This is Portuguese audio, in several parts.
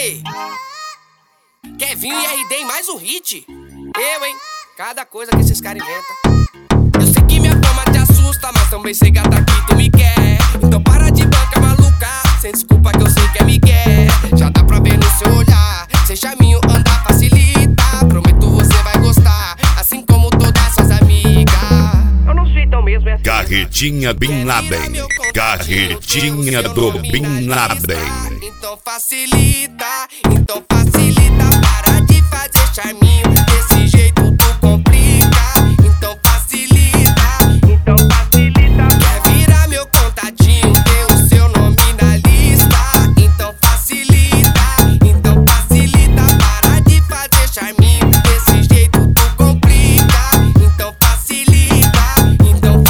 aí? Kevin e RD em mais um hit? Eu, hein? Cada coisa que esses caras inventam. Eu sei que minha fama te assusta, mas também sei gata que tu me quer. Então para de banca maluca, sem desculpa que eu sei que é migué. Já dá pra ver no seu olhar, sem charminho andar facilita. Prometo você vai gostar, assim como todas suas amigas. Eu não sei tão mesmo, é assim. Carretinha Bin Laden. Carretinha do Bin Laden. Então facilita, para de fazer charminho. Desse jeito tu complica. Então facilita. Quer virar meu contatinho, ter o seu nome na lista. Então facilita, para de fazer charminho. Desse jeito tu complica. Então facilita. Então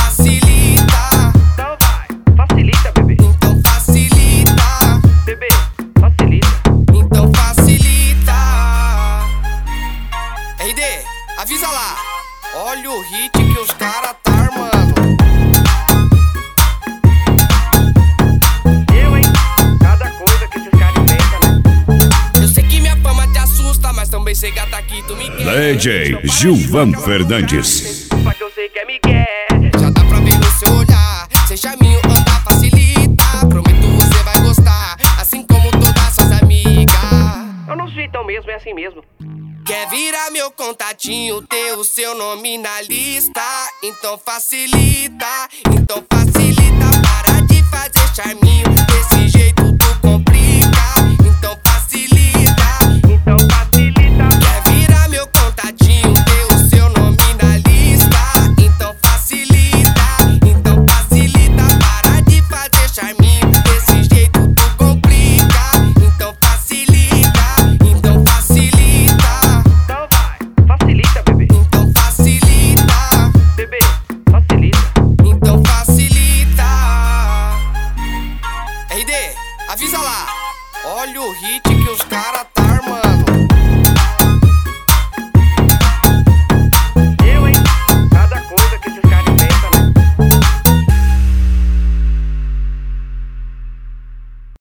vai, facilita, bebê. Então facilita, bebê, facilita. Então facilita. RD, avisa lá. Olha o hit que os caras tá armando. Eu, hein? Cada coisa que esses caras inventam, né? Eu sei que minha fama te assusta, mas também sei gata que tu me quer. DJ Gilvan Fernandes. Desculpa que eu sei que é migué. Já dá pra ver no seu olhar, sem charminho andar facilita. Prometo você vai gostar, assim como todas suas amigas. Eu não sei tão mesmo, é assim mesmo. Quer virar meu contatinho, ter o seu nome na lista. Então facilita, para de fazer charminho. Desse